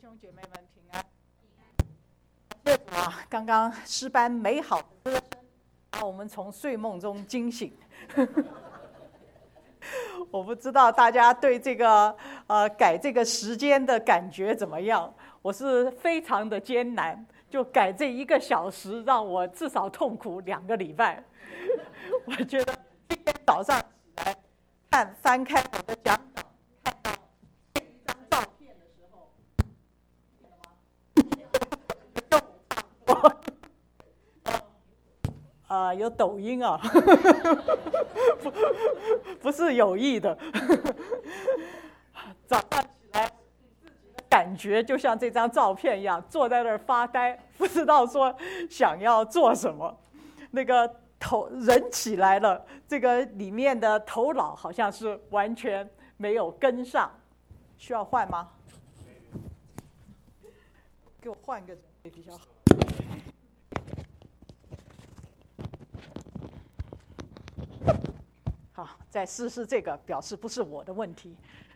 兄姐妹们平安。谢主啊，刚刚诗班美好的歌声把我们从睡梦中惊醒。我不知道大家对这个改这个时间的感觉怎么样？我是非常的艰难，就改这1个小时，让我至少痛苦2个礼拜。我觉得今天早上起来翻开我的讲稿，看到这一张照片的时候，有抖音啊，不是有意的。早上起来，自己的感觉就像这张照片一样，坐在那儿发呆，不知道说想要做什么。那个人起来了，这个里面的头脑好像是完全没有跟上，需要换吗？给我换个比较好。好，再试试这个，表示不是我的问题。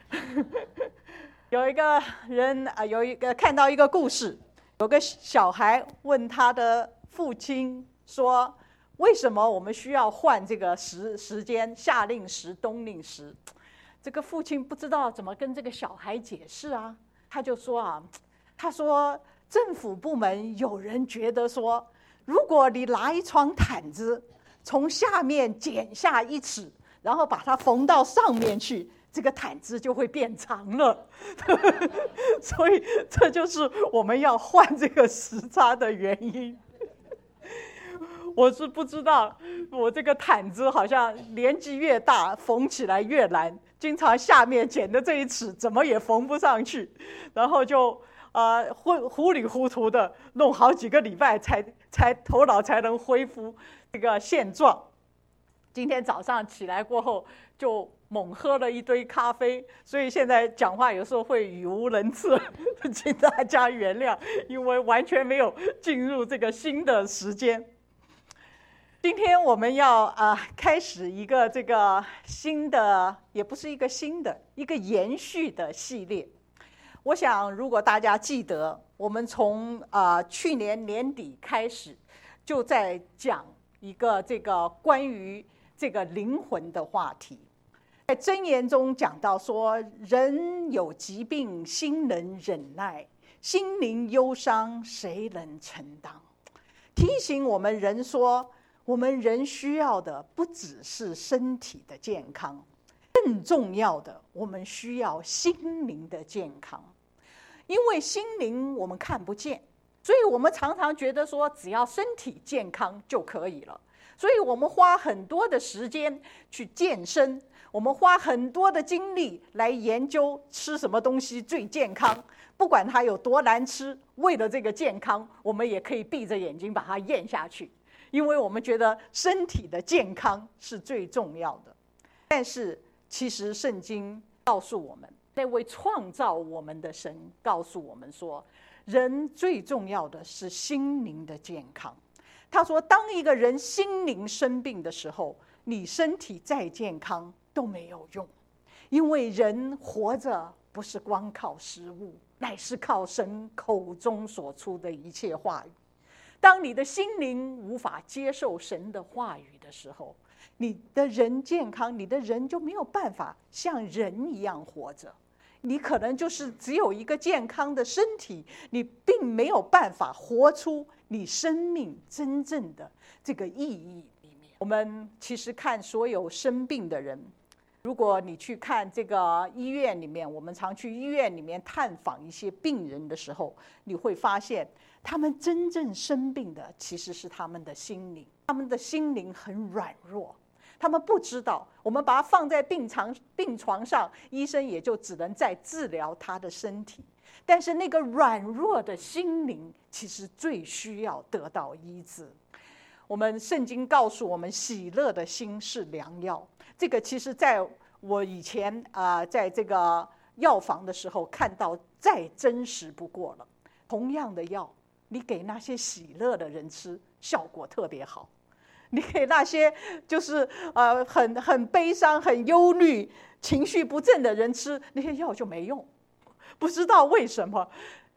有一个人看到一个故事，有个小孩问他的父亲说：“为什么我们需要换这个时间？夏令时、冬令时？”这个父亲不知道怎么跟这个小孩解释啊，他就说他说政府部门有人觉得说，如果你拿一床毯子从下面剪下1尺，然后把它缝到上面去，这个毯子就会变长了。所以这就是我们要换这个时差的原因。我是不知道，我这个毯子好像年纪越大缝起来越难，经常下面剪的这1尺怎么也缝不上去，然后就糊里糊涂的弄好几个礼拜才头脑才能恢复这个现状。今天早上起来过后就猛喝了一堆咖啡，所以现在讲话有时候会语无伦次，请大家原谅，因为完全没有进入这个新的时间。今天我们要开始一个这个新的，也不是一个新的，一个延续的系列。我想如果大家记得，我们从去年年底开始就在讲一个这个关于这个灵魂的话题。在箴言中讲到说，人有疾病，心能忍耐，心灵忧伤，谁能承担？提醒我们人说，我们人需要的不只是身体的健康，更重要的，我们需要心灵的健康。因为心灵我们看不见，所以我们常常觉得说，只要身体健康就可以了。所以我们花很多的时间去健身，我们花很多的精力来研究吃什么东西最健康，不管它有多难吃，为了这个健康，我们也可以闭着眼睛把它咽下去，因为我们觉得身体的健康是最重要的。但是其实圣经告诉我们，那位创造我们的神告诉我们说，人最重要的是心灵的健康。他说，当一个人心灵生病的时候，你身体再健康都没有用，因为人活着不是光靠食物，乃是靠神口中所出的一切话语。当你的心灵无法接受神的话语的时候，你的人健康，你的人就没有办法像人一样活着。你可能就是只有一个健康的身体，你并没有办法活出你生命真正的这个意义里面。我们其实看所有生病的人，如果你去看这个医院里面，我们常去医院里面探访一些病人的时候，你会发现他们真正生病的其实是他们的心灵，他们的心灵很软弱，他们不知道，我们把他放在病床上，医生也就只能在治疗他的身体，但是那个软弱的心灵其实最需要得到医治。我们圣经告诉我们，喜乐的心是良药。这个其实在我以前在这个药房的时候看到，再真实不过了。同样的药，你给那些喜乐的人吃，效果特别好。你给那些就是很悲伤、很忧虑、情绪不振的人吃，那些药就没用。不知道为什么，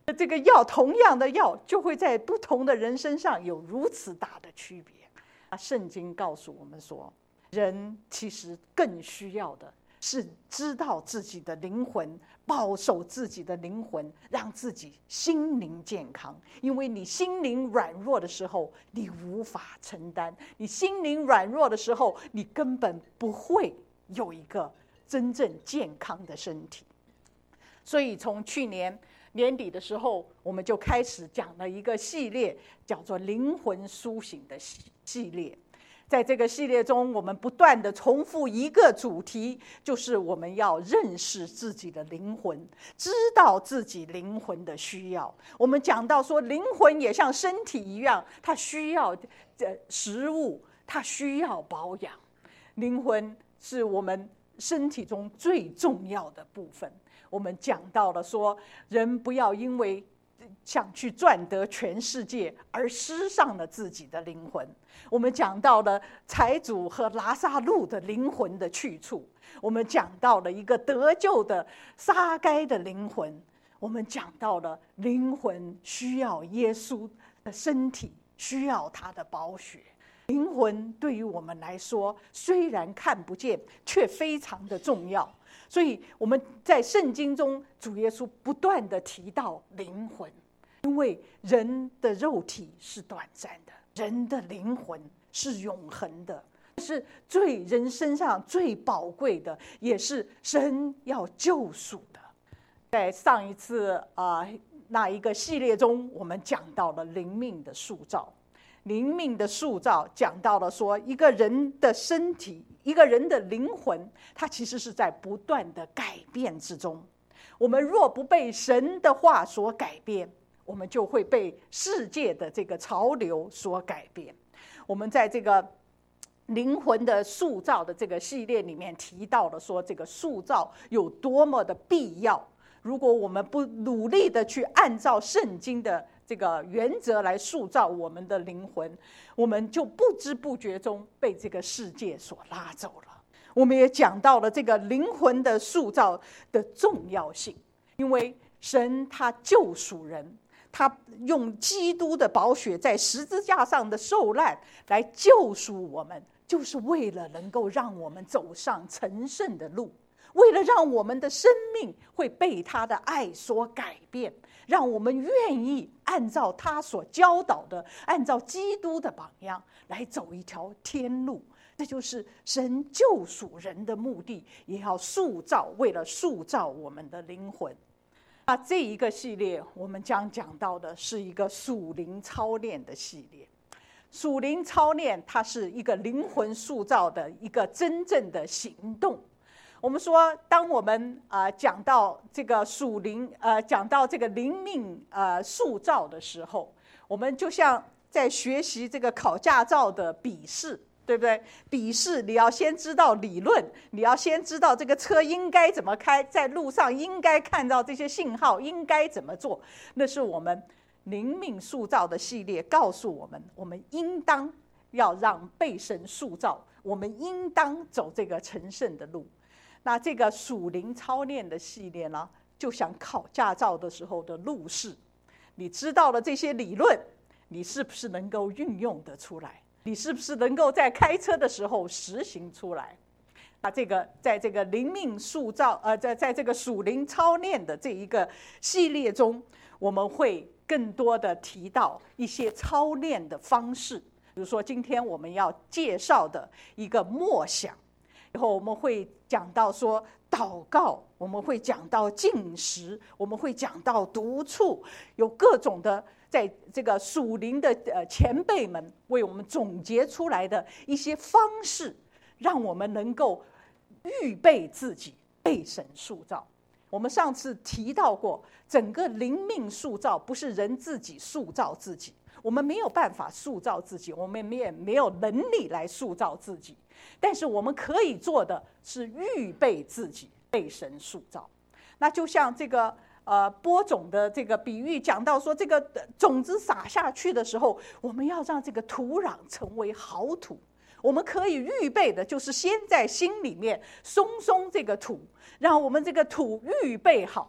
这个药，同样的药，就会在不同的人身上有如此大的区别。圣经告诉我们说，人其实更需要的是知道自己的灵魂，保守自己的灵魂，让自己心灵健康。因为你心灵软弱的时候，你无法承担；你心灵软弱的时候，你根本不会有一个真正健康的身体。所以从去年年底的时候，我们就开始讲了一个系列，叫做灵魂苏醒的系列。在这个系列中，我们不断的重复一个主题，就是我们要认识自己的灵魂，知道自己灵魂的需要。我们讲到说，灵魂也像身体一样，它需要食物，它需要保养。灵魂是我们身体中最重要的部分。我们讲到了说，人不要因为想去赚得全世界而失上了自己的灵魂。我们讲到了财主和拉撒路的灵魂的去处，我们讲到了一个得救的撒该的灵魂，我们讲到了灵魂需要耶稣的身体，需要他的宝血。灵魂对于我们来说虽然看不见，却非常的重要。所以我们在圣经中，主耶稣不断的提到灵魂，因为人的肉体是短暂的，人的灵魂是永恒的，是人身上最宝贵的，也是神要救赎的。在上一次那一个系列中，我们讲到了灵命的塑造。灵命的塑造讲到了说，一个人的身体，一个人的灵魂，它其实是在不断的改变之中。我们若不被神的话所改变，我们就会被世界的这个潮流所改变。我们在这个灵魂的塑造的这个系列里面提到了说，这个塑造有多么的必要。如果我们不努力的去按照圣经的这个原则来塑造我们的灵魂，我们就不知不觉中被这个世界所拉走了。我们也讲到了这个灵魂的塑造的重要性，因为神他救赎人，他用基督的宝血在十字架上的受难来救赎我们，就是为了能够让我们走上成圣的路，为了让我们的生命会被他的爱所改变，让我们愿意按照他所教导的，按照基督的榜样来走一条天路。这就是神救赎人的目的，也要为了塑造我们的灵魂。那这一个系列我们将讲到的是一个属灵操练的系列。属灵操练它是一个灵魂塑造的一个真正的行动。我们说，当我们讲到这个属灵讲到这个灵命塑造的时候，我们就像在学习这个考驾照的笔试，对不对？笔试你要先知道理论，你要先知道这个车应该怎么开，在路上应该看到这些信号应该怎么做。那是我们灵命塑造的系列告诉我们，我们应当要让被神塑造，我们应当走这个成圣的路。那这个属灵操练的系列呢，就像考驾照的时候的路试，你知道了这些理论，你是不是能够运用得出来？你是不是能够在开车的时候实行出来？那这个在这个灵命塑造在这个属灵操练的这一个系列中，我们会更多的提到一些操练的方式。比如说今天我们要介绍的一个默想，以后我们会讲到说祷告，我们会讲到禁食，我们会讲到独处，有各种的在这个属灵的前辈们为我们总结出来的一些方式，让我们能够预备自己被神塑造。我们上次提到过，整个灵命塑造不是人自己塑造自己，我们没有办法塑造自己，我们也没有能力来塑造自己，但是我们可以做的是预备自己被神塑造。那就像这个播种的这个比喻讲到说，这个种子撒下去的时候，我们要让这个土壤成为好土。我们可以预备的就是先在心里面松这个土，让我们这个土预备好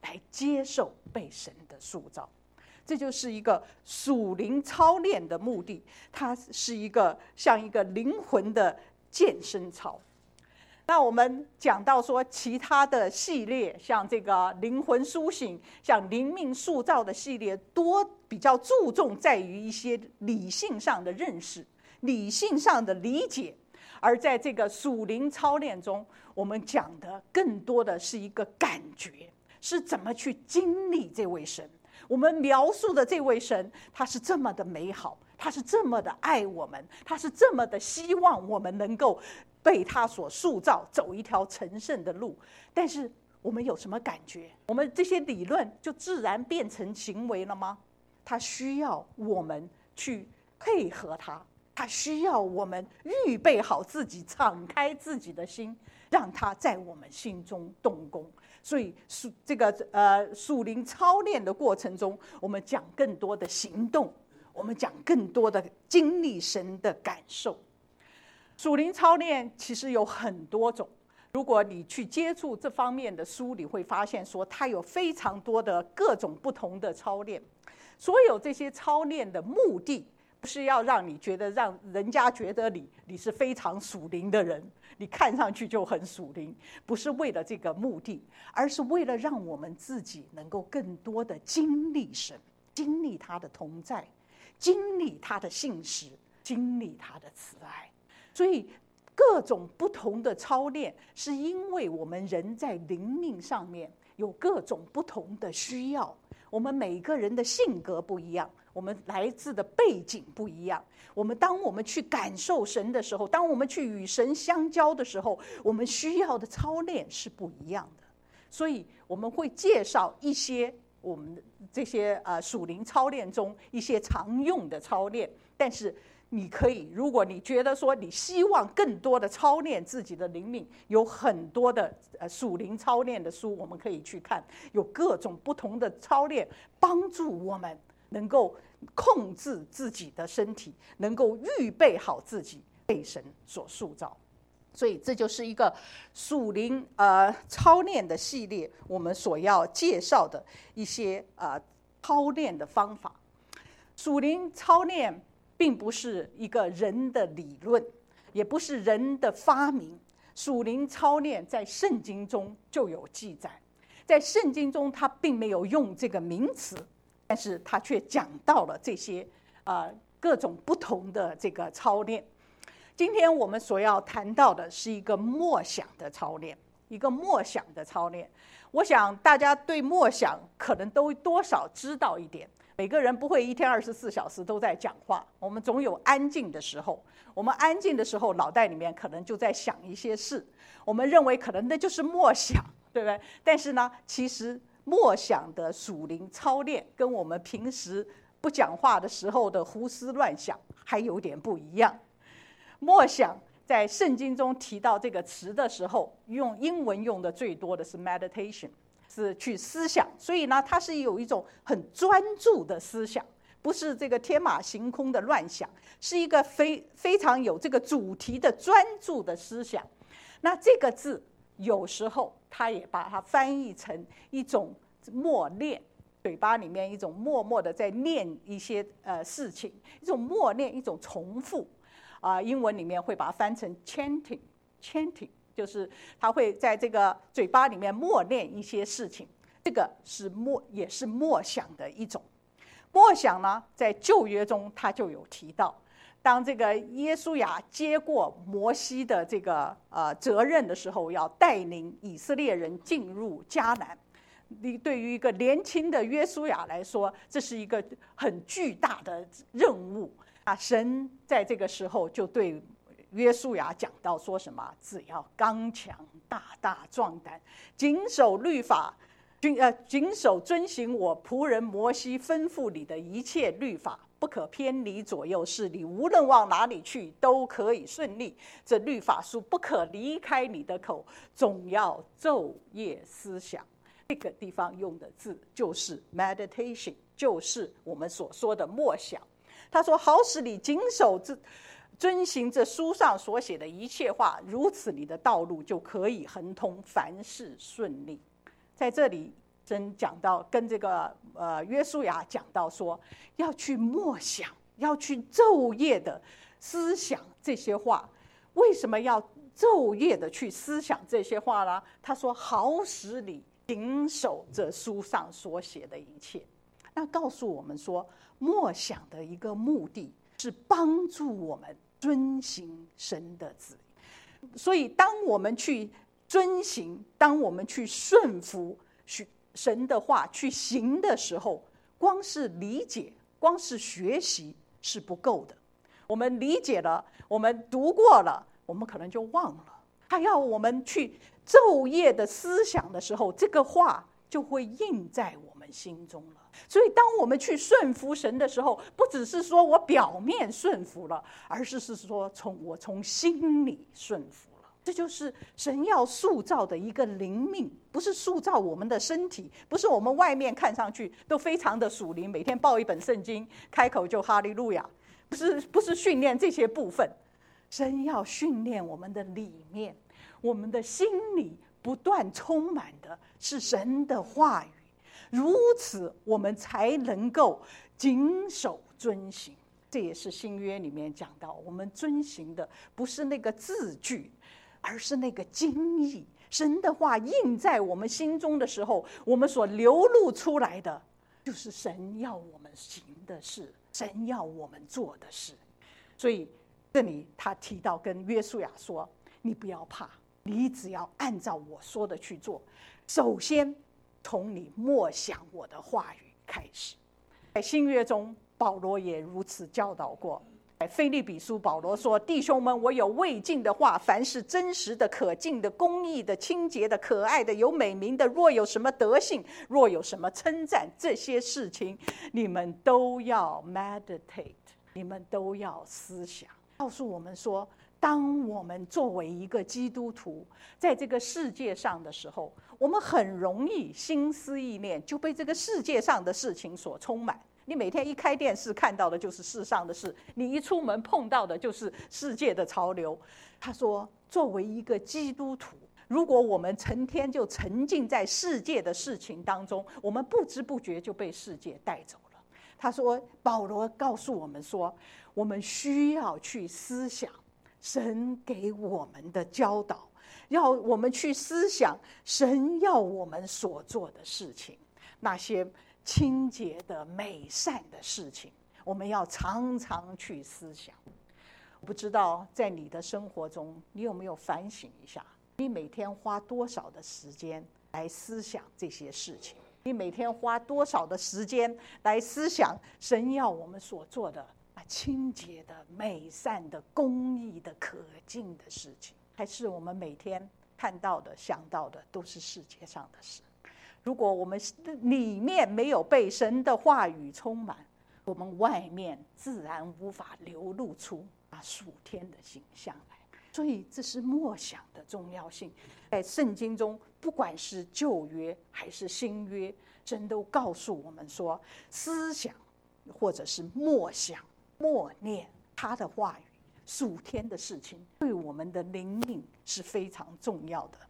来接受被神的塑造。这就是一个属灵操练的目的，它是一个像一个灵魂的健身操。那我们讲到说其他的系列，像这个灵魂苏醒，像灵命塑造的系列，多比较注重在于一些理性上的认识，理性上的理解。而在这个属灵操练中，我们讲的更多的是一个感觉，是怎么去经历这位神。我们描述的这位神，他是这么的美好，他是这么的爱我们，他是这么的希望我们能够被他所塑造，走一条成圣的路。但是我们有什么感觉？我们这些理论就自然变成行为了吗？他需要我们去配合他，他需要我们预备好自己，敞开自己的心，让他在我们心中动工。所以这个属灵操练的过程中，我们讲更多的行动，我们讲更多的经历神的感受。属灵操练其实有很多种，如果你去接触这方面的书，你会发现说它有非常多的各种不同的操练。所有这些操练的目的，不是要让你觉得让人家觉得你是非常属灵的人，你看上去就很属灵，不是为了这个目的，而是为了让我们自己能够更多的经历神，经历他的同在，经历他的信实，经历他的慈爱。所以各种不同的操练，是因为我们人在灵命上面有各种不同的需要，我们每个人的性格不一样，我们来自的背景不一样，当我们去感受神的时候，当我们去与神相交的时候，我们需要的操练是不一样的。所以我们会介绍一些我们这些属灵操练中一些常用的操练。但是你可以，如果你觉得说你希望更多的操练自己的灵命，有很多的属灵操练的书我们可以去看，有各种不同的操练，帮助我们能够控制自己的身体，能够预备好自己被神所塑造。所以这就是一个属灵操练的系列，我们所要介绍的一些操练的方法。属灵操练并不是一个人的理论，也不是人的发明。属灵操练在圣经中就有记载，在圣经中他并没有用这个名词，但是他却讲到了这些各种不同的这个操练。今天我们所要谈到的是一个默想的操练，一个默想的操练。我想大家对默想可能都多少知道一点。每个人不会一天24小时都在讲话，我们总有安静的时候。我们安静的时候，脑袋里面可能就在想一些事，我们认为可能那就是默想，对不对？但是呢，其实默想的属灵操练跟我们平时不讲话的时候的胡思乱想还有点不一样。默想在圣经中提到这个词的时候，用英文用的最多的是 meditation， 是去思想。所以呢，它是有一种很专注的思想，不是这个天马行空的乱想，是一个非常有这个主题的专注的思想。那这个字有时候他也把它翻译成一种默念，嘴巴里面一种默默的在念一些事情，一种默念，一种重复。英文里面会把它翻成 chanting， 就是他会在这个嘴巴里面默念一些事情，这个是也是默想的一种。默想呢，在旧约中他就有提到，当这个耶稣亚接过摩西的这个责任的时候，要带领以色列人进入迦南。对于一个年轻的约书亚来说，这是一个很巨大的任务。神在这个时候就对约书亚讲到说什么？只要刚强大大壮胆，谨守律法，谨守遵行我仆人摩西吩咐你的一切律法，不可偏离左右，是你无论往哪里去都可以顺利。这律法书不可离开你的口，总要昼夜思想。这个地方用的字就是 meditation， 就是我们所说的默想。他说，好使你谨守遵行这书上所写的一切话，如此你的道路就可以亨通，凡事顺利。在这里神讲到跟这个约书亚讲到说，要去默想，要去昼夜的思想这些话。为什么要昼夜的去思想这些话呢？他说，好使你谨守这书上所写的一切。那告诉我们说，默想的一个目的是帮助我们遵行神的旨意。所以当我们去遵行，当我们去顺服神的话去行的时候，光是理解，光是学习是不够的。我们理解了，我们读过了，我们可能就忘了。他要我们去昼夜的思想的时候，这个话就会印在我们心中了。所以当我们去顺服神的时候，不只是说我表面顺服了，而是说我从心里顺服了。这就是神要塑造的一个灵命，不是塑造我们的身体，不是我们外面看上去都非常的属灵，每天抱一本圣经，开口就哈利路亚，不是训练这些部分。神要训练我们的里面，我们的心里不断充满的是神的话语，如此我们才能够谨守遵行。这也是新约里面讲到，我们遵行的不是那个字句，而是那个经意。神的话印在我们心中的时候，我们所流露出来的就是神要我们行的事，神要我们做的事。所以这里他提到跟约书亚说，你不要怕，你只要按照我说的去做。首先从你默想我的话语开始。在新约中，保罗也如此教导过。在腓立比书，保罗说，弟兄们，我有未尽的话，凡是真实的、可敬的、公义的、清洁的、可爱的、有美名的，若有什么德性，若有什么称赞，这些事情你们都要 meditate， 你们都要思想。告诉我们说，当我们作为一个基督徒在这个世界上的时候，我们很容易心思意念就被这个世界上的事情所充满。你每天一开电视看到的就是世上的事，你一出门碰到的就是世界的潮流。他说，作为一个基督徒，如果我们成天就沉浸在世界的事情当中，我们不知不觉就被世界带走了。他说，保罗告诉我们说，我们需要去思想神给我们的教导，要我们去思想神要我们所做的事情，那些清洁的美善的事情，我们要常常去思想。我不知道在你的生活中，你有没有反省一下，你每天花多少的时间来思想这些事情？你每天花多少的时间来思想神要我们所做的清洁的、美善的、公义的、可敬的事情？还是我们每天看到的、想到的都是世界上的事？如果我们里面没有被神的话语充满，我们外面自然无法流露出属天的形象来。所以这是默想的重要性。在圣经中，不管是旧约还是新约，神都告诉我们说，思想或者是默想、默念他的话语，属天的事情对我们的灵命是非常重要的。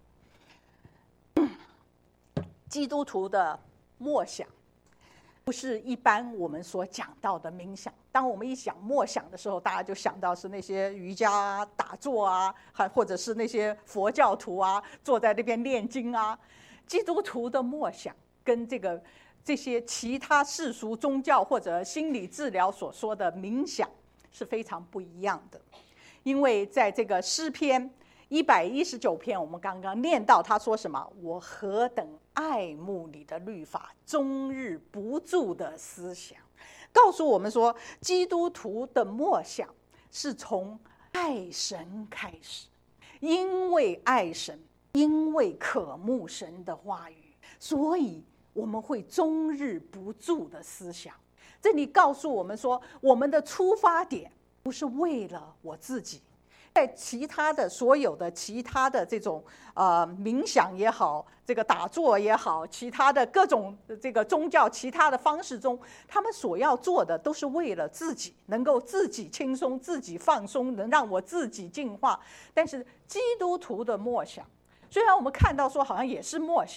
基督徒的默想不是一般我们所讲到的冥想。当我们一想默想的时候，大家就想到是那些瑜伽啊、打坐啊，或者是那些佛教徒啊坐在那边念经啊。基督徒的默想跟这些其他世俗宗教或者心理治疗所说的冥想是非常不一样的。因为在这个诗篇119篇，我们刚刚念到他说什么？我何等爱慕你的律法，终日不住的思想。告诉我们说，基督徒的默想是从爱神开始，因为爱神，因为渴慕神的话语，所以我们会终日不住的思想。这里告诉我们说，我们的出发点不是为了我自己。在其他的所有的其他的这种冥想也好，这个打坐也好，其他的各种这个宗教其他的方式中，他们所要做的都是为了自己能够自己轻松、自己放松，能让我自己进化。但是基督徒的默想，虽然我们看到说好像也是默想，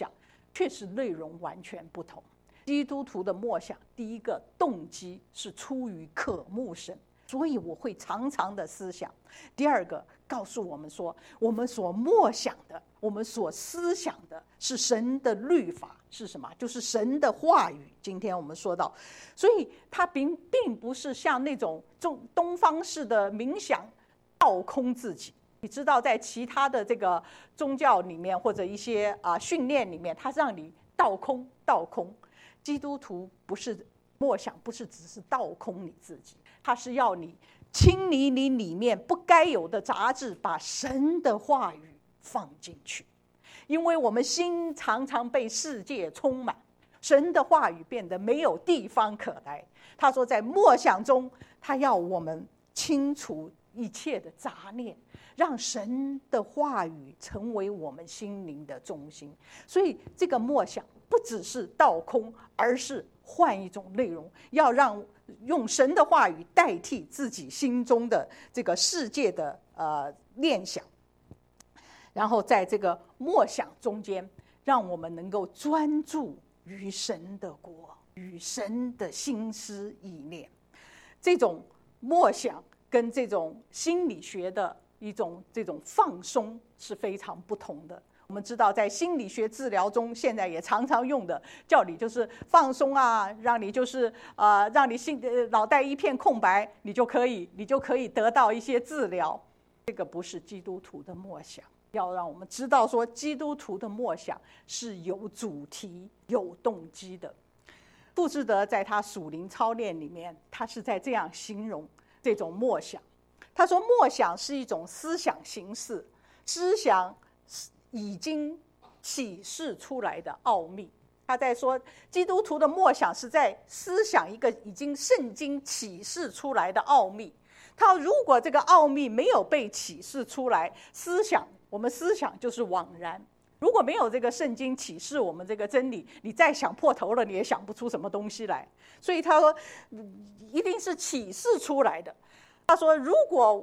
却是内容完全不同。基督徒的默想，第一个动机是出于渴慕神，所以我会常常的思想。第二个告诉我们说，我们所默想的，我们所思想的是神的律法，是什么？就是神的话语。今天我们说到，所以它并不是像那种东方式的冥想倒空自己。你知道，在其他的这个宗教里面或者一些训练里面，它让你倒空。基督徒不是默想，不是只是倒空你自己，它是要你清理你里面不该有的杂质，把神的话语放进去。因为我们心常常被世界充满，神的话语变得没有地方可来。他说，在默想中，他要我们清除一切的杂念，让神的话语成为我们心灵的中心。所以这个默想不只是倒空，而是换一种内容，要用神的话语代替自己心中的这个世界的念想。然后在这个默想中间，让我们能够专注于神的国，与神的心思意念。这种默想跟这种心理学的一种这种放松是非常不同的。我们知道，在心理学治疗中，现在也常常用的，叫你就是放松啊，让你就是让你脑袋一片空白，你就可以得到一些治疗。这个不是基督徒的默想，要让我们知道说，基督徒的默想是有主题、有动机的。傅志德在他属灵操练里面，他是在这样形容这种默想。他说，默想是一种思想形式，思想已经启示出来的奥秘。他在说，基督徒的默想是在思想一个已经圣经启示出来的奥秘。他如果这个奥秘没有被启示出来，我们思想就是枉然。如果没有这个圣经启示我们这个真理，你再想破头了，你也想不出什么东西来。所以他说，一定是启示出来的。他说，如果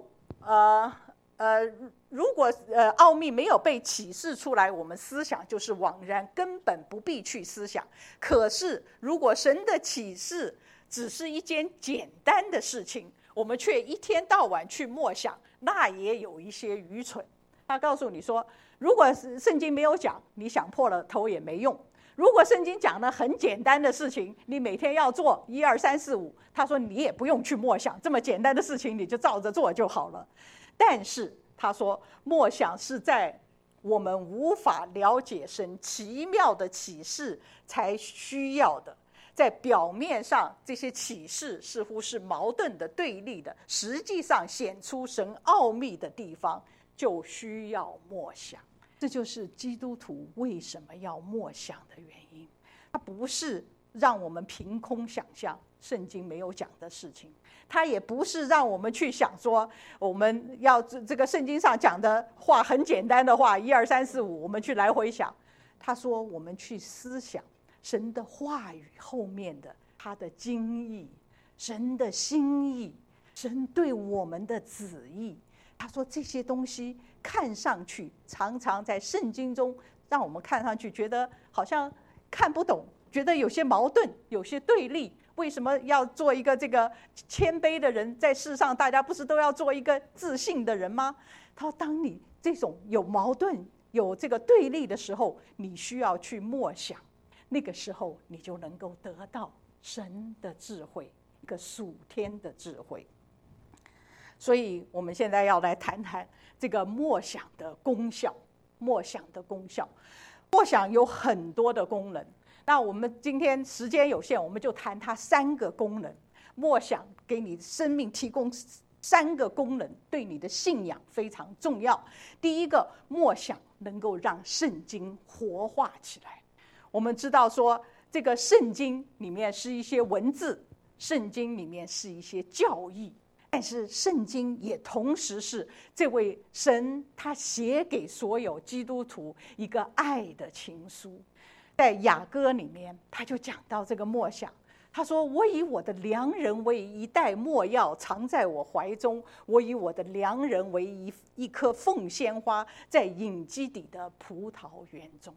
奥秘没有被启示出来，我们思想就是枉然，根本不必去思想。可是如果神的启示只是一件简单的事情，我们却一天到晚去默想，那也有一些愚蠢。他告诉你说，如果圣经没有讲，你想破了头也没用。如果圣经讲的很简单的事情，你每天要做1、2、3、4、5，他说你也不用去默想，这么简单的事情你就照着做就好了。但是他说，默想是在我们无法了解神奇妙的启示才需要的。在表面上，这些启示似乎是矛盾的、对立的，实际上显出神奥秘的地方，就需要默想。这就是基督徒为什么要默想的原因。它不是让我们凭空想象圣经没有讲的事情，它也不是让我们去想说我们要这个圣经上讲的话很简单的话1、2、3、4、5，我们去来回想。他说我们去思想神的话语后面的他的经意，神的心意，神对我们的旨意。他说这些东西看上去常常在圣经中让我们看上去觉得好像看不懂，觉得有些矛盾，有些对立。为什么要做一个这个谦卑的人？在世上大家不是都要做一个自信的人吗？他说当你这种有矛盾有这个对立的时候，你需要去默想，那个时候你就能够得到神的智慧，一个属天的智慧。所以我们现在要来谈谈这个默想的功效。默想的功效，默想有很多的功能。那我们今天时间有限，我们就谈它3个功能。默想给你生命提供3个功能，对你的信仰非常重要。第一个，默想能够让圣经活化起来。我们知道说，这个圣经里面是一些文字，圣经里面是一些教义，但是圣经也同时是这位神他写给所有基督徒一个爱的情书。在雅歌里面他就讲到这个默想，他说，我以我的良人为一袋墨药藏在我怀中，我以我的良人为一颗凤仙花在隐基底的葡萄园中。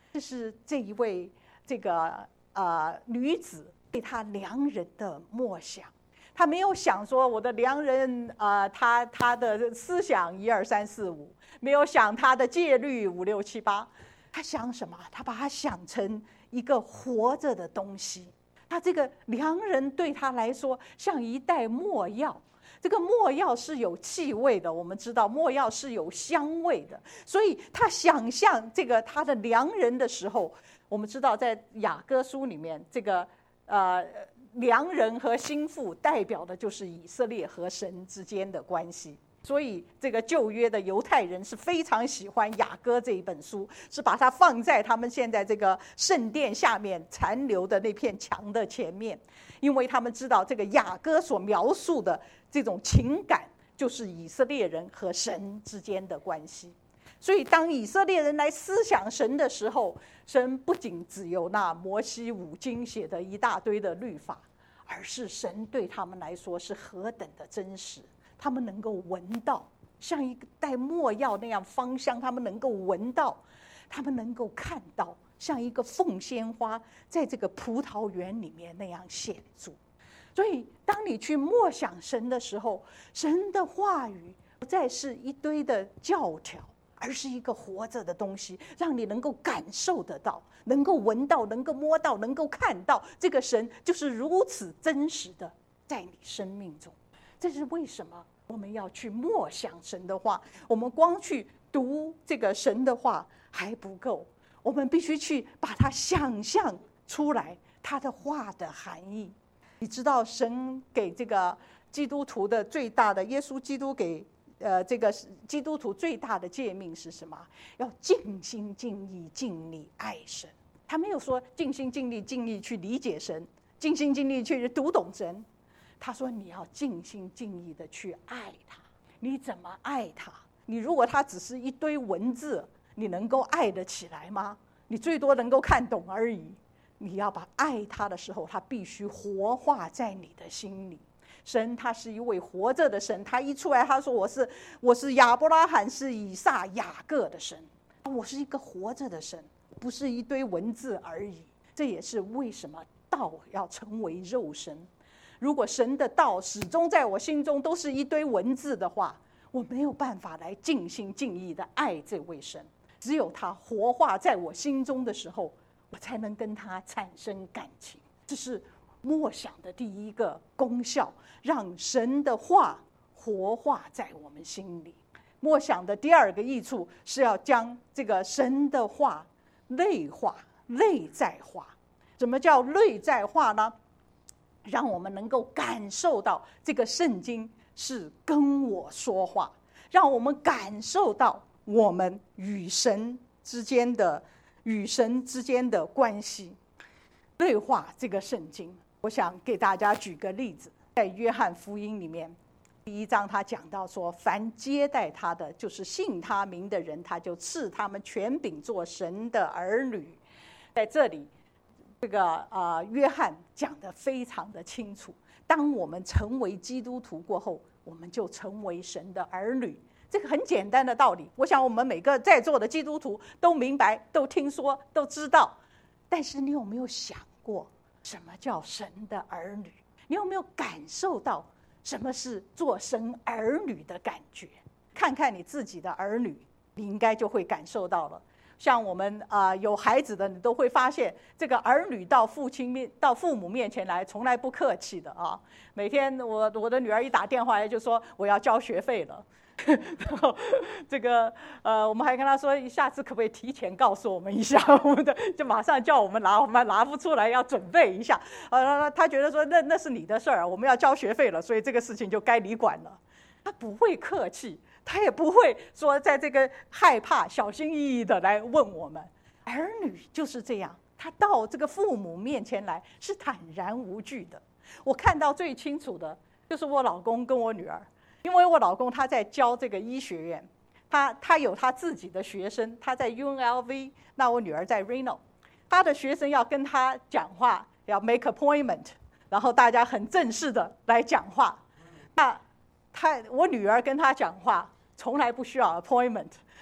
这是这一位女子对她良人的默想。她没有想说我的良人他的思想1、2、3、4、5，没有想他的戒律5、6、7、8。她想什么？她把它想成一个活着的东西。她这个良人对她来说像一袋没药。这个没药是有气味的，我们知道没药是有香味的，所以他想象这个他的良人的时候，我们知道在雅歌书里面，这个良人和心腹代表的就是以色列和神之间的关系。所以这个旧约的犹太人是非常喜欢雅歌这一本书，是把它放在他们现在这个圣殿下面残留的那片墙的前面，因为他们知道这个雅歌所描述的这种情感就是以色列人和神之间的关系。所以当以色列人来思想神的时候，神不仅只有那摩西5经写的一大堆的律法，而是神对他们来说是何等的真实。他们能够闻到像一个带没药那样芳香，他们能够闻到，他们能够看到像一个凤仙花在这个葡萄园里面那样显著。所以当你去默想神的时候，神的话语不再是一堆的教条，而是一个活着的东西，让你能够感受得到，能够闻到，能够摸到，能够看到，这个神就是如此真实的在你生命中。这是为什么我们要去默想神的话。我们光去读这个神的话还不够，我们必须去把它想象出来，他的话的含义。你知道神给这个基督徒的最大的，耶稣基督给这个基督徒最大的诫命是什么？要尽心尽意尽力爱神。他没有说尽心尽力尽力去理解神，尽心尽力去读懂神。他说你要尽心尽意的去爱他。你怎么爱他？你如果他只是一堆文字，你能够爱得起来吗？你最多能够看懂而已。你要把爱他的时候，他必须活化在你的心里。神他是一位活着的神，他一出来他说我是亚伯拉罕是以撒雅各的神，我是一个活着的神，不是一堆文字而已。这也是为什么道要成为肉身。如果神的道始终在我心中都是一堆文字的话，我没有办法来尽心尽意的爱这位神。只有他活化在我心中的时候，我才能跟他产生感情。这是默想的第一个功效，让神的话活化在我们心里。默想的第二个益处是要将这个神的话内化、内在化。什么叫内在化呢？让我们能够感受到这个圣经是跟我说话，让我们感受到我们与神之间的关系。内化这个圣经，我想给大家举个例子，在约翰福音里面第1章他讲到说，凡接待他的，就是信他名的人，他就赐他们权柄做神的儿女。在这里这个约翰讲得非常的清楚，当我们成为基督徒过后，我们就成为神的儿女。这个很简单的道理，我想我们每个在座的基督徒都明白，都听说，都知道。但是你有没有想过什么叫神的儿女？你有没有感受到什么是做神儿女的感觉？看看你自己的儿女，你应该就会感受到了。像我们有孩子的，你都会发现，这个儿女到父母面前来，从来不客气的啊。每天我的女儿一打电话来就说我要交学费了，然后这个我们还跟她说，下次可不可以提前告诉我们一下，我们的就马上叫我们拿，我们拿不出来要准备一下。她觉得说那是你的事儿，我们要交学费了，所以这个事情就该你管了。她不会客气。他也不会说在这个害怕小心翼翼的来问我们。儿女就是这样，他到这个父母面前来是坦然无惧的。我看到最清楚的就是我老公跟我女儿，因为我老公他在教这个医学院，他有他自己的学生，他在 UNLV， 那我女儿在 Reno， 他的学生要跟他讲话，要 make appointment， 然后大家很正式的来讲话。那我女儿跟他讲话从来不需要 appointment，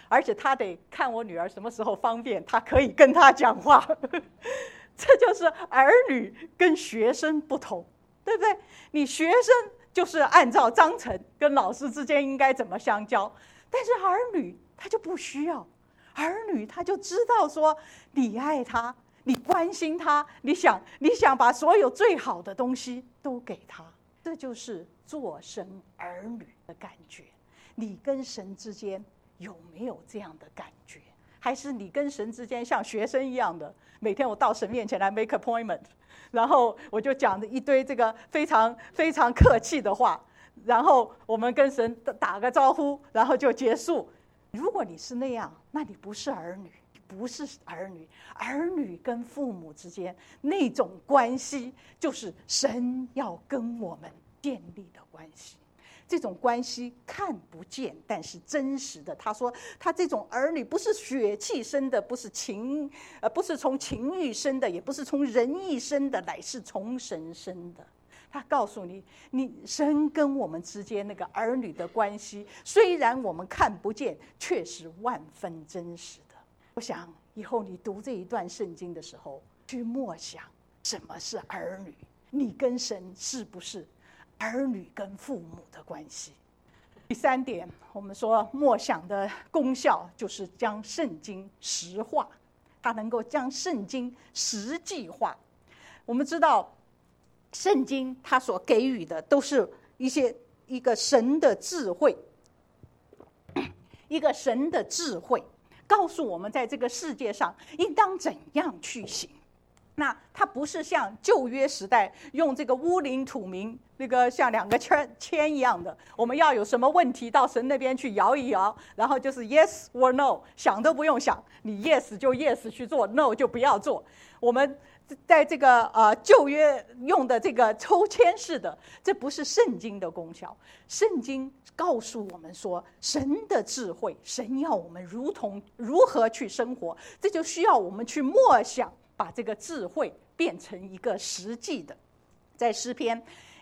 而且他得看我女儿什么时候方便，他可以跟他讲话。这就是儿女跟学生不同，对不对？你学生就是按照章程跟老师之间应该怎么相交，但是儿女他就不需要，儿女他就知道说你爱他，你关心他，你想把所有最好的东西都给他，这就是做神儿女的感觉。你跟神之间有没有这样的感觉？还是你跟神之间像学生一样的，每天我到神面前来 make appointment， 然后我就讲一堆这个非常非常客气的话，然后我们跟神打个招呼，然后就结束。如果你是那样，那你不是儿女，不是儿女。儿女跟父母之间那种关系，就是神要跟我们建立的关系。这种关系看不见，但是真实的。他说，他这种儿女不是血气生的，不是从情欲生的，也不是从人意生的，乃是从神生的。他告诉你，神跟我们之间那个儿女的关系，虽然我们看不见，却是万分真实的。我想以后你读这一段圣经的时候，去默想什么是儿女，你跟神是不是儿女跟父母的关系？第三点，我们说默想的功效就是将圣经实化，它能够将圣经实际化。我们知道圣经它所给予的都是一个神的智慧，一个神的智慧告诉我们在这个世界上应当怎样去行。那它不是像旧约时代用这个乌灵土明，那个像两个签一样的，我们要有什么问题到神那边去摇一摇，然后就是 yes or no， 想都不用想，你 yes 就 yes 去做， no 就不要做。我们在这个旧约用的这个抽签式的，这不是圣经的功效。圣经告诉我们说，神的智慧，神要我们如何去生活，这就需要我们去默想，把这个智慧变成一个实际的。在诗篇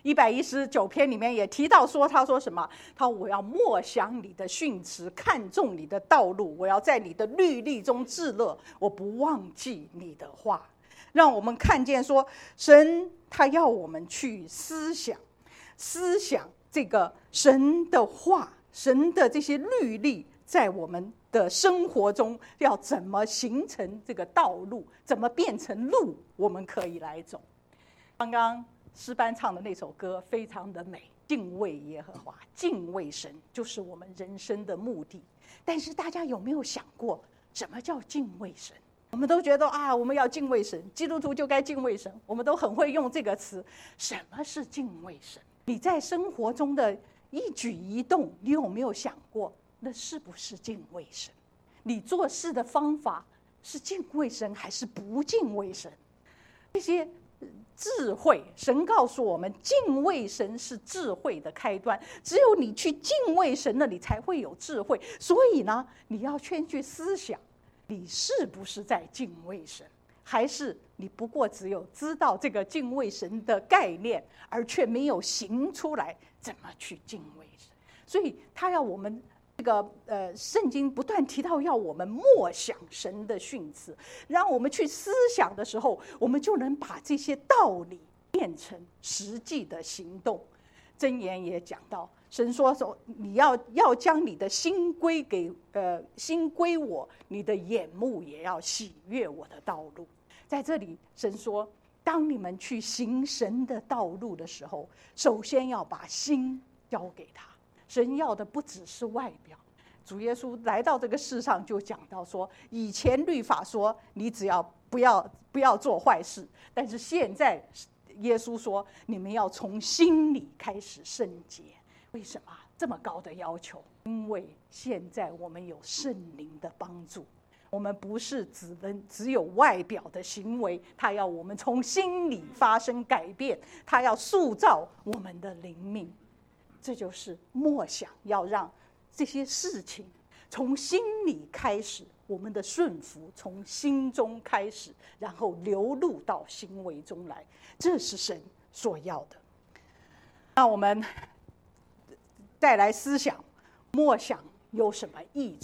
119篇里面也提到说，他说什么？他说我要默想你的训词，看重你的道路，我要在你的律例中自乐，我不忘记你的话。让我们看见说，神他要我们去思想这个神的话，神的这些律例在我们的生活中要怎么形成这个道路，怎么变成路，我们可以来走。刚刚诗班唱的那首歌非常的美，敬畏耶和华，敬畏神就是我们人生的目的。但是大家有没有想过，什么叫敬畏神？我们都觉得我们要敬畏神，基督徒就该敬畏神，我们都很会用这个词。什么是敬畏神？你在生活中的一举一动，你有没有想过，那是不是敬畏神？你做事的方法是敬畏神还是不敬畏神？这些智慧，神告诉我们，敬畏神是智慧的开端。只有你去敬畏神了，你才会有智慧。所以呢，你要先去思想，你是不是在敬畏神，还是你不过只有知道这个敬畏神的概念，而却没有行出来怎么去敬畏神？所以他要我们这个圣经不断提到要我们默想神的训词，让我们去思想的时候，我们就能把这些道理变成实际的行动。箴言也讲到，神说你要将你的心归我，你的眼目也要喜悦我的道路。在这里神说，当你们去行神的道路的时候，首先要把心交给他。神要的不只是外表。主耶稣来到这个世上就讲到说，以前律法说你只要不要做坏事，但是现在耶稣说，你们要从心里开始圣洁。为什么这么高的要求？因为现在我们有圣灵的帮助，我们不是只有外表的行为，他要我们从心里发生改变，他要塑造我们的灵命。这就是默想，要让这些事情从心里开始，我们的顺服从心中开始，然后流露到行为中来，这是神所要的。那我们再来思想默想有什么益处？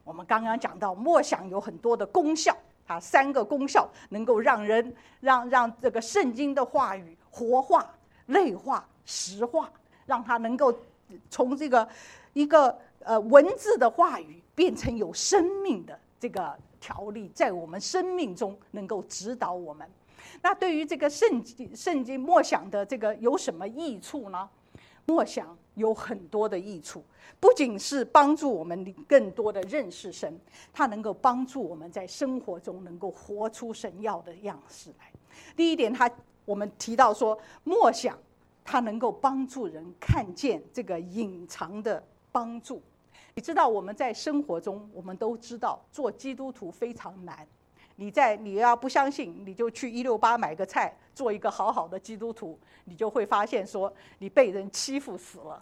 我们刚刚讲到默想有很多的功效，它3个功效能够让这个圣经的话语活化、内化、实化，让它能够从这个一个文字的话语变成有生命的这个条例，在我们生命中能够指导我们。那对于这个圣经默想的这个有什么益处呢？默想有很多的益处，不仅是帮助我们更多的认识神，它能够帮助我们在生活中能够活出神要的样式来。第一点，我们提到说，默想它能够帮助人看见这个隐藏的帮助。你知道我们在生活中，我们都知道做基督徒非常难。你要不相信，你就去168买个菜，做一个好好的基督徒，你就会发现说你被人欺负死了，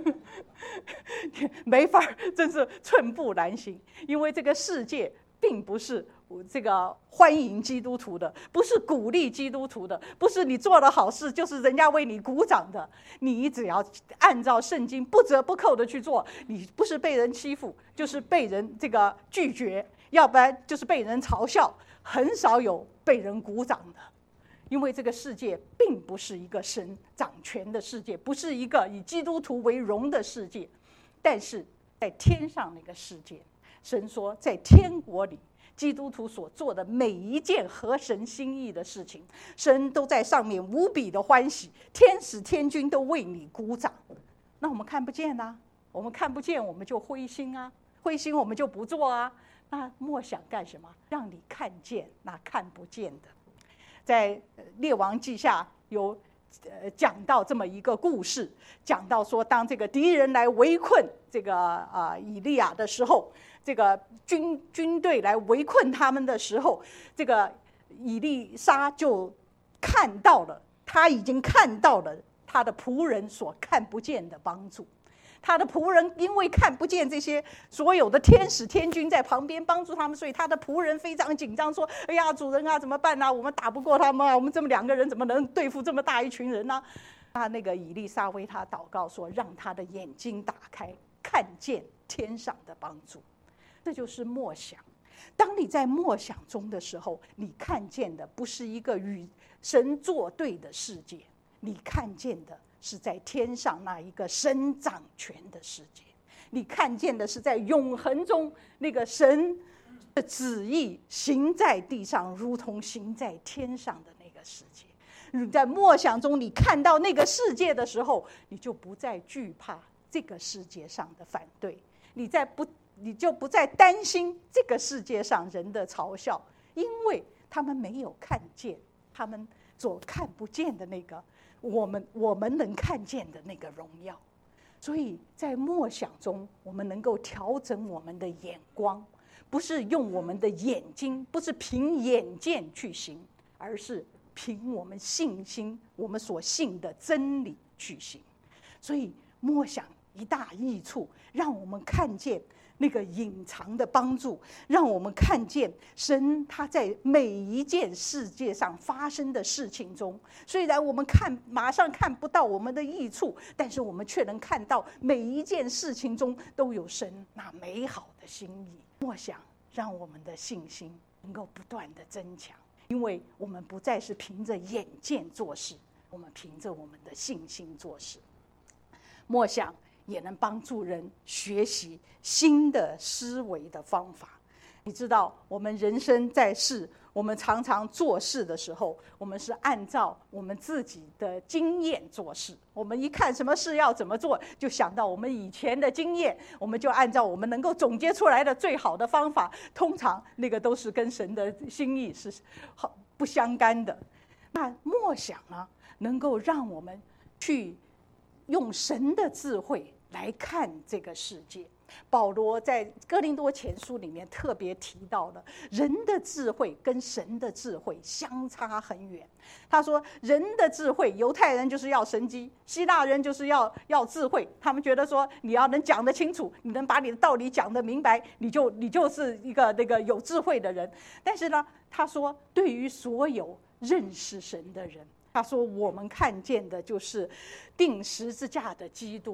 没法，真是寸步难行。因为这个世界并不是这个欢迎基督徒的，不是鼓励基督徒的，不是你做了好事就是人家为你鼓掌的。你只要按照圣经不折不扣的去做，你不是被人欺负，就是被人这个拒绝，要不然就是被人嘲笑，很少有被人鼓掌的。因为这个世界并不是一个神掌权的世界，不是一个以基督徒为荣的世界。但是在天上那个世界，神说在天国里，基督徒所做的每一件合神心意的事情，神都在上面无比的欢喜，天使天军都为你鼓掌。那我们看不见啊，我们看不见，我们就灰心啊，灰心我们就不做啊。那默想干什么？让你看见那看不见的。在列王记下有讲到这么一个故事，讲到说，当这个敌人来围困这个以利亚的时候，这个军队来围困他们的时候，这个以利沙就看到了，他已经看到了他的仆人所看不见的帮助。他的仆人因为看不见这些所有的天使天军在旁边帮助他们，所以他的仆人非常紧张，说：“哎呀，主人啊，怎么办啊？我们打不过他们啊！我们这么2个人怎么能对付这么大一群人呢？”那个以利沙为他祷告说：“让他的眼睛打开，看见天上的帮助。”这就是默想。当你在默想中的时候，你看见的不是一个与神作对的世界，你看见的是在天上那一个神掌权的世界，你看见的是在永恒中那个神的旨意行在地上，如同行在天上的那个世界。你在默想中，你看到那个世界的时候，你就不再惧怕这个世界上的反对，你就不再担心这个世界上人的嘲笑，因为他们没有看见他们所看不见的那个我们能看见的那个荣耀。所以在默想中，我们能够调整我们的眼光，不是用我们的眼睛，不是凭眼见去行，而是凭我们信心，我们所信的真理去行。所以默想一大益处，让我们看见那个隐藏的帮助，让我们看见神他在每一件世界上发生的事情中，虽然我们马上看不到我们的益处，但是我们却能看到每一件事情中都有神那美好的心意。默想让我们的信心能够不断的增强，因为我们不再是凭着眼见做事，我们凭着我们的信心做事。默想也能帮助人学习新的思维的方法。你知道，我们人生在世，我们常常做事的时候，我们是按照我们自己的经验做事。我们一看什么事要怎么做，就想到我们以前的经验，我们就按照我们能够总结出来的最好的方法，通常那个都是跟神的心意是不相干的。那默想呢，能够让我们去用神的智慧来看这个世界。保罗在哥林多前书里面特别提到了，人的智慧跟神的智慧相差很远。他说，人的智慧，犹太人就是要神机，希腊人就是要智慧。他们觉得说，你要能讲得清楚，你能把你的道理讲得明白，你就是一个那个有智慧的人。但是呢，他说，对于所有认识神的人，他说我们看见的就是钉十字架的基督，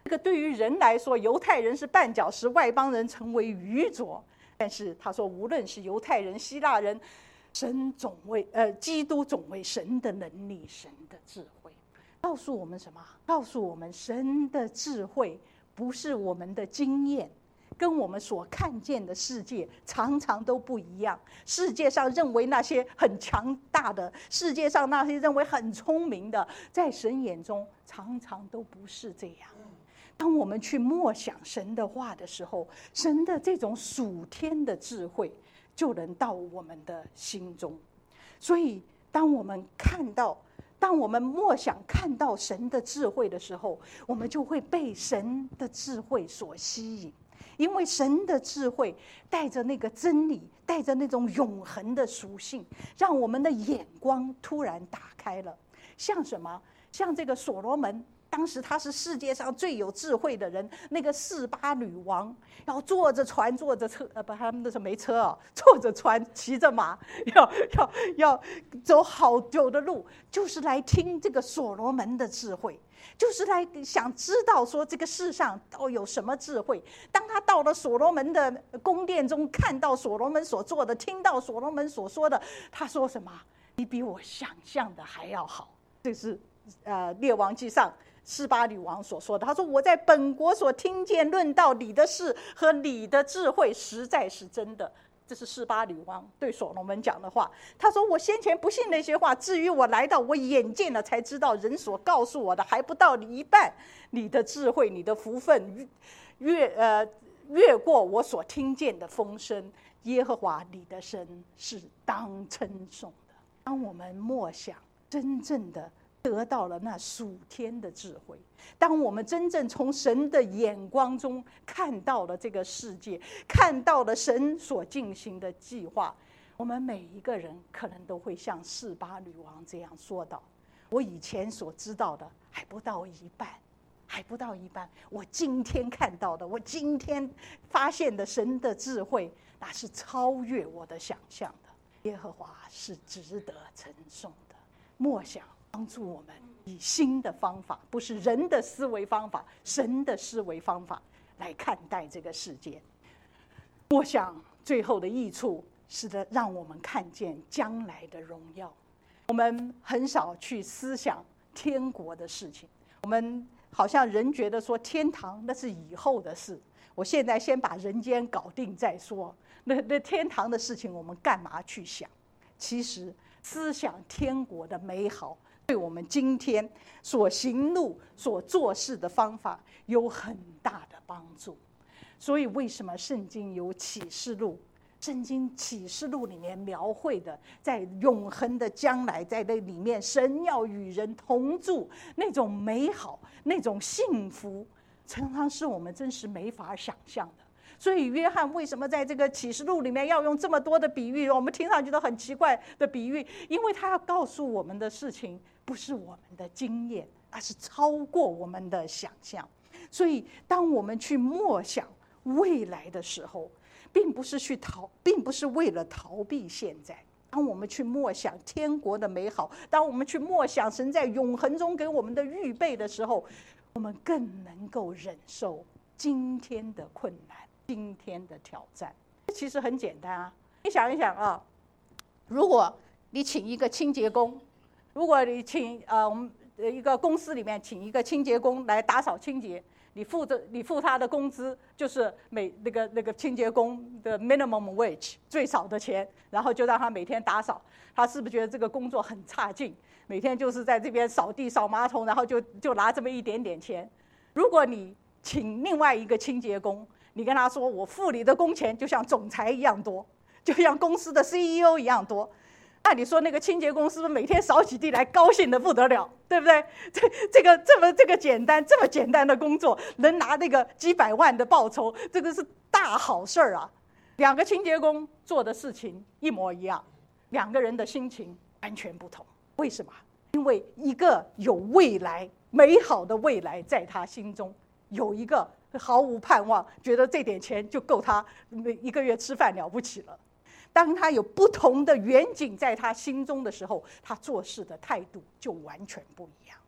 这个对于人来说，犹太人是绊脚石，外邦人成为愚拙。但是他说，无论是犹太人、希腊人，基督总为神的能力、神的智慧。告诉我们什么？告诉我们，神的智慧不是我们的经验，跟我们所看见的世界常常都不一样。世界上认为那些很强大的，世界上那些认为很聪明的，在神眼中常常都不是这样。当我们去默想神的话的时候，神的这种属天的智慧就能到我们的心中。所以当我们默想看到神的智慧的时候，我们就会被神的智慧所吸引。因为神的智慧带着那个真理，带着那种永恒的属性，让我们的眼光突然打开了。像什么？像这个所罗门，当时他是世界上最有智慧的人，那个48女王要坐着船，坐着车，他们那时候没车啊，坐着船，骑着马，要走好久的路，就是来听这个所罗门的智慧，就是来想知道说这个世上到有什么智慧。当他到了所罗门的宫殿中，看到所罗门所做的，听到所罗门所说的，他说什么？你比我想象的还要好。这是列王记上48女王所说的。他说，我在本国所听见论到你的事和你的智慧实在是真的。这是48女王对所罗门讲的话。他说，我先前不信那些话，至于我来到，我眼见了才知道，人所告诉我的还不到你一半。你的智慧，你的福分越过我所听见的风声。耶和华你的神是当称颂的。当我们默想真正的得到了那属天的智慧，当我们真正从神的眼光中看到了这个世界，看到了神所进行的计划，我们每一个人可能都会像48女王这样说道，我以前所知道的还不到一半，还不到一半，我今天看到的，我今天发现的神的智慧，那是超越我的想象的。耶和华是值得称颂的。默想帮助我们以新的方法，不是人的思维方法，神的思维方法来看待这个世界。默想最后的益处是让我们看见将来的荣耀。我们很少去思想天国的事情，我们好像人觉得说天堂那是以后的事，我现在先把人间搞定再说，那天堂的事情我们干嘛去想？其实思想天国的美好，对我们今天所行路所做事的方法有很大的帮助。所以为什么圣经有启示录？圣经启示录里面描绘的在永恒的将来，在那里面神要与人同住，那种美好，那种幸福，常常是我们真是没法想象的。所以约翰为什么在这个启示录里面要用这么多的比喻，我们听上去都很奇怪的比喻，因为他要告诉我们的事情不是我们的经验，而是超过我们的想象。所以当我们去默想未来的时候，并不是为了逃避现在。当我们去默想天国的美好，当我们去默想神在永恒中给我们的预备的时候，我们更能够忍受今天的困难，今天的挑战。其实很简单啊，你想一想啊，如果你请一个清洁工，如果你请我们一个公司里面请一个清洁工来打扫清洁，你付他的工资就是那个清洁工的 minimum wage 最少的钱，然后就让他每天打扫，他是不是觉得这个工作很差劲？每天就是在这边扫地扫马桶，然后就拿这么一点点钱。如果你请另外一个清洁工，你跟他说我付你的工钱就像总裁一样多，就像公司的 CEO 一样多，那你说那个清洁工是不是每天扫起地来高兴的不得了，对不对？这个这么简单的工作，能拿那个几百万的报酬，这个是大好事儿啊！两个清洁工做的事情一模一样，两个人的心情完全不同。为什么？因为一个有未来，美好的未来在他心中，有一个毫无盼望，觉得这点钱就够他一个月吃饭了不起了。当他有不同的远景在他心中的时候，他做事的态度就完全不一样。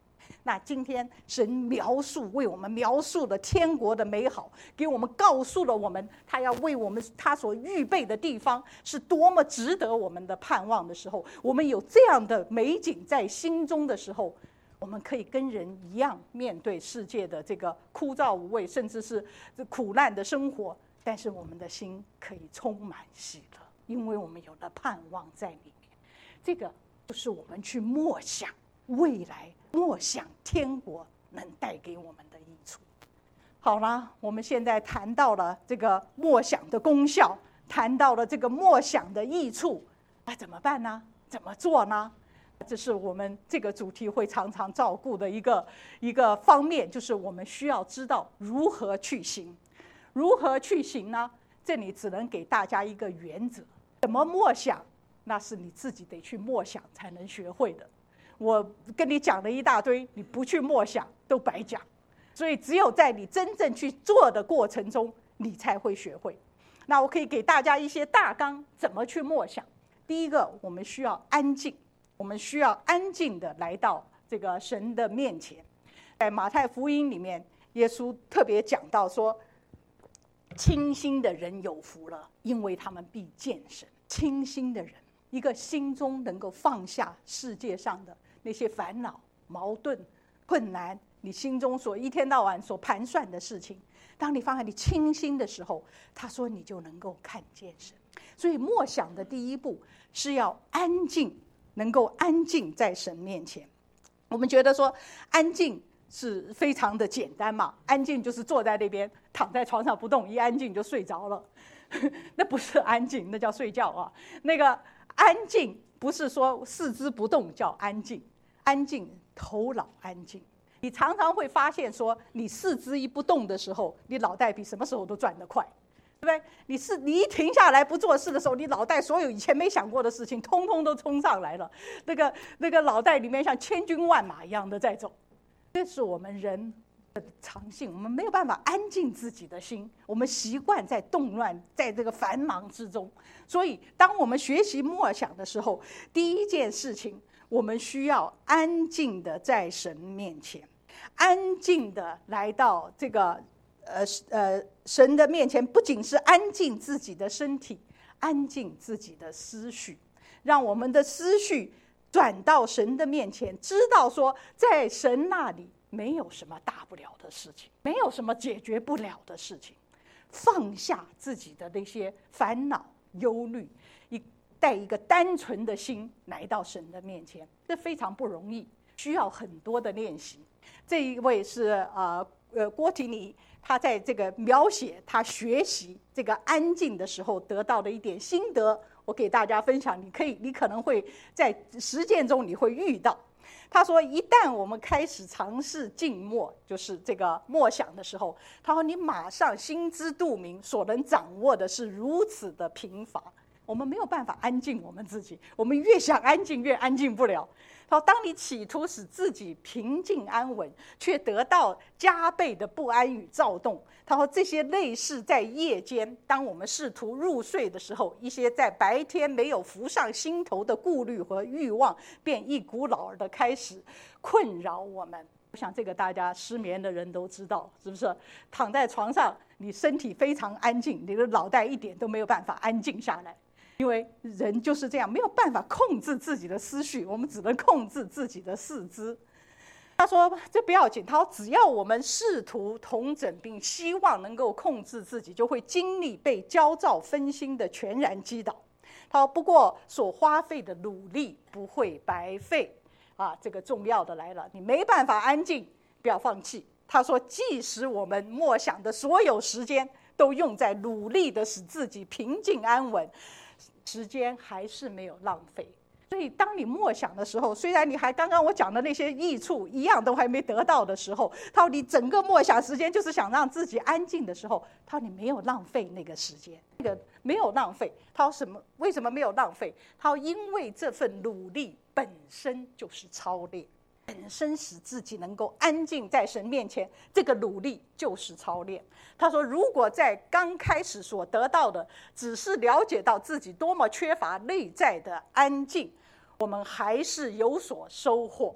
那今天神为我们描述了天国的美好，给我们告诉了我们他要为我们他所预备的地方是多么值得我们的盼望的时候，我们有这样的美景在心中的时候，我们可以跟人一样面对世界的这个枯燥无味甚至是苦难的生活，但是我们的心可以充满喜乐，因为我们有了盼望在里面。这个就是我们去默想未来，默想天国能带给我们的益处。好了，我们现在谈到了这个默想的功效，谈到了这个默想的益处，那怎么办呢？怎么做呢？这是我们这个主题会常常照顾的一个方面，就是我们需要知道如何去行。如何去行呢？这里只能给大家一个原则，怎么默想，那是你自己得去默想才能学会的。我跟你讲了一大堆，你不去默想都白讲。所以只有在你真正去做的过程中，你才会学会。那我可以给大家一些大纲，怎么去默想。第一个，我们需要安静，我们需要安静的来到这个神的面前。在马太福音里面，耶稣特别讲到说，清心的人有福了，因为他们必见神。清心的人，一个心中能够放下世界上的那些烦恼、矛盾、困难，你心中所一天到晚所盘算的事情，当你放下你清心的时候，他说你就能够看见神。所以默想的第一步是要安静，能够安静在神面前。我们觉得说安静是非常的简单嘛，安静就是坐在那边躺在床上不动，一安静就睡着了那不是安静，那叫睡觉啊。那个安静不是说四肢不动叫安静，安静头脑安静。你常常会发现说，你四肢一不动的时候，你脑袋比什么时候都转得快，对不对？你一停下来不做事的时候，你脑袋所有以前没想过的事情通通都冲上来了，那个脑袋里面像千军万马一样的在走。这是我们人的常性，我们没有办法安静自己的心，我们习惯在动乱，在这个繁忙之中。所以当我们学习默想的时候，第一件事情，我们需要安静的在神面前，安静的来到这个神的面前，不仅是安静自己的身体，安静自己的思绪，让我们的思绪转到神的面前，知道说在神那里没有什么大不了的事情，没有什么解决不了的事情。放下自己的那些烦恼忧虑，带一个单纯的心来到神的面前，这非常不容易，需要很多的练习。这一位是郭提尼，他在这个描写他学习这个安静的时候得到的一点心得，我给大家分享，你可能会在实践中你会遇到。他说一旦我们开始尝试静默，就是这个默想的时候，他说你马上心知肚明，所能掌握的是如此的贫乏，我们没有办法安静我们自己，我们越想安静越安静不了。他说当你企图使自己平静安稳，却得到加倍的不安与躁动。他说这些类似在夜间当我们试图入睡的时候，一些在白天没有浮上心头的顾虑和欲望，便一股脑儿的开始困扰我们。我想这个大家失眠的人都知道，是不是？躺在床上，你身体非常安静，你的脑袋一点都没有办法安静下来，因为人就是这样，没有办法控制自己的思绪，我们只能控制自己的四肢。他说这不要紧，他说只要我们试图统整并希望能够控制自己，就会经历被焦躁分心的全然击倒。他说不过所花费的努力不会白费啊，这个重要的来了，你没办法安静，不要放弃。他说即使我们默想的所有时间都用在努力的使自己平静安稳，时间还是没有浪费。所以当你默想的时候，虽然你还刚刚我讲的那些益处一样都还没得到的时候，他说你整个默想时间就是想让自己安静的时候，他说你没有浪费那个时间，那个没有浪费。他说为什么没有浪费？他说因为这份努力本身就是操练，本身使自己能够安静在神面前，这个努力就是操练。他说如果在刚开始所得到的只是了解到自己多么缺乏内在的安静，我们还是有所收获，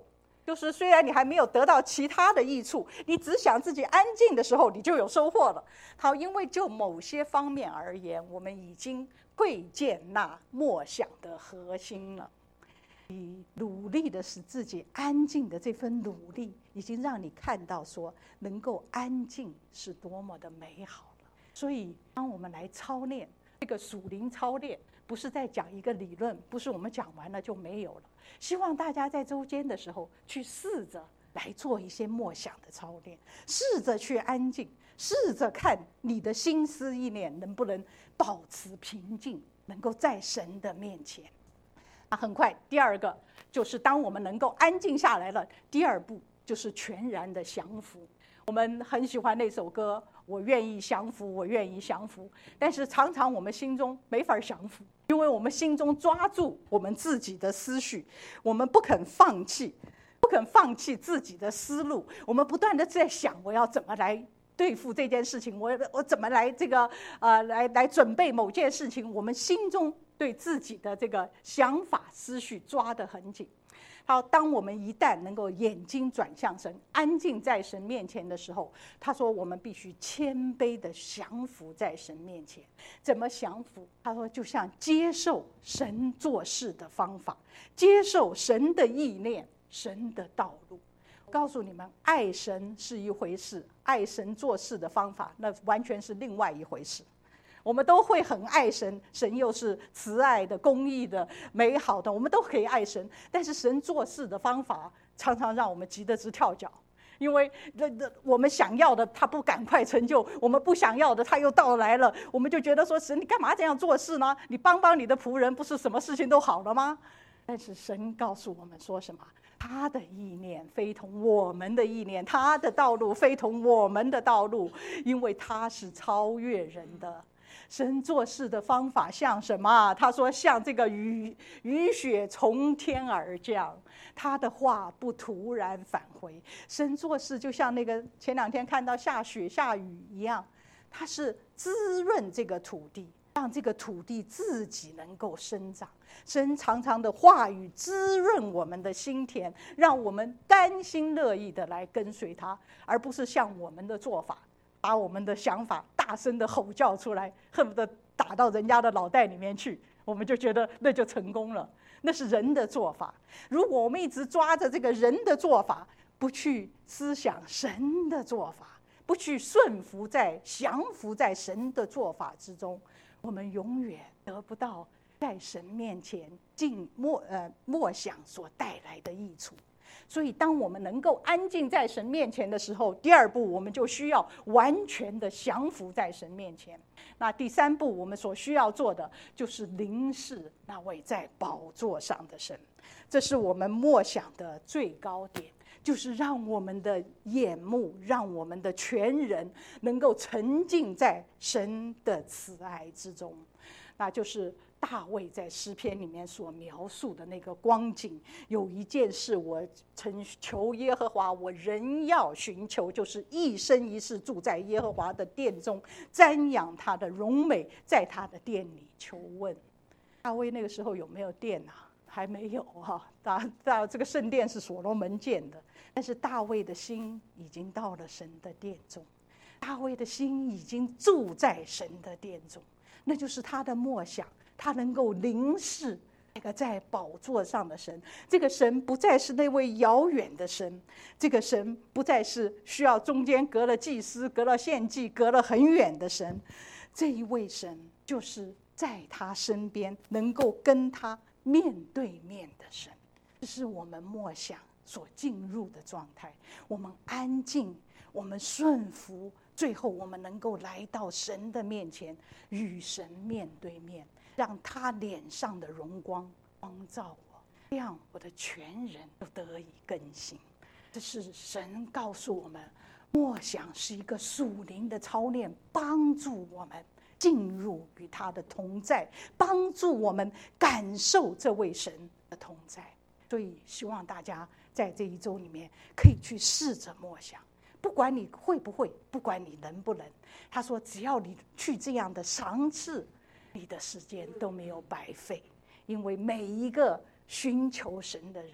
就是虽然你还没有得到其他的益处，你只想自己安静的时候，你就有收获了。好，因为就某些方面而言，我们已经窥见那默想的核心了。你努力的使自己安静的这份努力，已经让你看到说，能够安静是多么的美好了。所以，当我们来操练这个属灵操练，不是在讲一个理论，不是我们讲完了就没有了。希望大家在周间的时候，去试着来做一些默想的操练，试着去安静，试着看你的心思意念能不能保持平静，能够在神的面前。很快，第二个就是当我们能够安静下来了，第二步就是全然的降服。我们很喜欢那首歌，我愿意降服，我愿意降服。但是常常我们心中没法降服，因为我们心中抓住我们自己的思绪，我们不肯放弃，不肯放弃自己的思路。我们不断的在想，我要怎么来对付这件事情，我怎么来来准备某件事情。我们心中对自己的这个想法思绪抓得很紧。好，当我们一旦能够眼睛转向神，安静在神面前的时候，他说我们必须谦卑的降服在神面前。怎么降服？他说就像接受神做事的方法，接受神的意念，神的道路。我告诉你们，爱神是一回事，爱神做事的方法那完全是另外一回事。我们都会很爱神，神又是慈爱的、公义的、美好的，我们都可以爱神。但是神做事的方法常常让我们急得直跳脚，因为我们想要的他不赶快成就，我们不想要的他又到来了，我们就觉得说神你干嘛这样做事呢？你帮帮你的仆人，不是什么事情都好了吗？但是神告诉我们说什么？他的意念非同我们的意念，他的道路非同我们的道路，因为他是超越人的。神做事的方法像什么？他说像这个雨雪从天而降，他的话不突然返回。神做事就像那个前2天看到下雪下雨一样，他是滋润这个土地，让这个土地自己能够生长。神常常的话语滋润我们的心田，让我们甘心乐意的来跟随他，而不是像我们的做法，把我们的想法大声的吼叫出来，恨不得打到人家的脑袋里面去，我们就觉得那就成功了。那是人的做法。如果我们一直抓着这个人的做法，不去思想神的做法，不去顺服降服在神的做法之中，我们永远得不到在神面前默想所带来的益处。所以当我们能够安静在神面前的时候，第二步我们就需要完全的降服在神面前。那第3步我们所需要做的就是凝视那位在宝座上的神。这是我们默想的最高点，就是让我们的眼目，让我们的全人能够沉浸在神的慈爱之中。那就是大卫在诗篇里面所描述的那个光景。有一件事我曾求耶和华，我仍要寻求，就是一生一世住在耶和华的殿中，瞻仰他的荣美，在他的殿里求问。大卫那个时候有没有殿啊？还没有哈。这个圣殿是所罗门建的，但是大卫的心已经到了神的殿中，大卫的心已经住在神的殿中。那就是他的默想，他能够凝视那个在宝座上的神。这个神不再是那位遥远的神，这个神不再是需要中间隔了祭司、隔了献祭、隔了很远的神。这一位神就是在他身边，能够跟他面对面的神。这是我们默想所进入的状态。我们安静，我们顺服，最后我们能够来到神的面前，与神面对面，让他脸上的荣光光照我，让我的全人都得以更新。这是神告诉我们，默想是一个属灵的操练，帮助我们进入与他的同在，帮助我们感受这位神的同在。所以希望大家在这一周里面可以去试着默想，不管你会不会，不管你能不能，他说只要你去这样的尝试，你的时间都没有白费。因为每一个寻求神的人，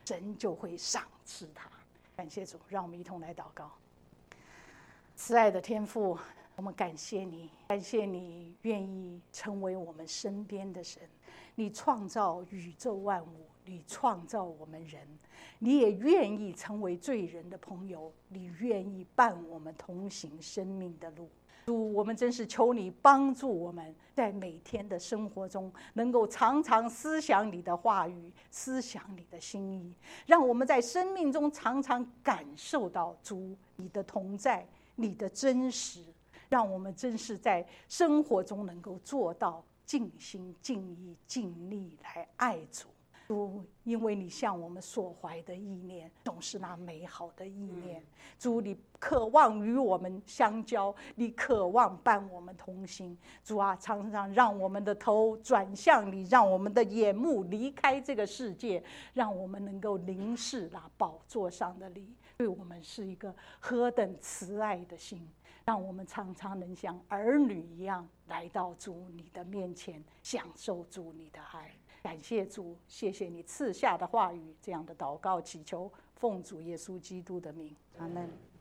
神就会赏赐他。感谢主，让我们一同来祷告。慈爱的天父，我们感谢你，感谢你愿意成为我们身边的神。你创造宇宙万物，你创造我们人，你也愿意成为罪人的朋友，你愿意伴我们同行生命的路。主，我们真是求你帮助我们，在每天的生活中能够常常思想你的话语，思想你的心意，让我们在生命中常常感受到主你的同在，你的真实，让我们真是在生活中能够做到尽心尽意尽力来爱主。主，因为你向我们所怀的意念总是那美好的意念，主，你渴望与我们相交，你渴望伴我们同行。主啊，常常让我们的头转向你，让我们的眼目离开这个世界，让我们能够凝视那宝座上的你，对我们是一个何等慈爱的心，让我们常常能像儿女一样来到主你的面前，享受主你的爱。感谢主，谢谢你赐下的话语，这样的祷告祈求，奉主耶稣基督的名，阿们。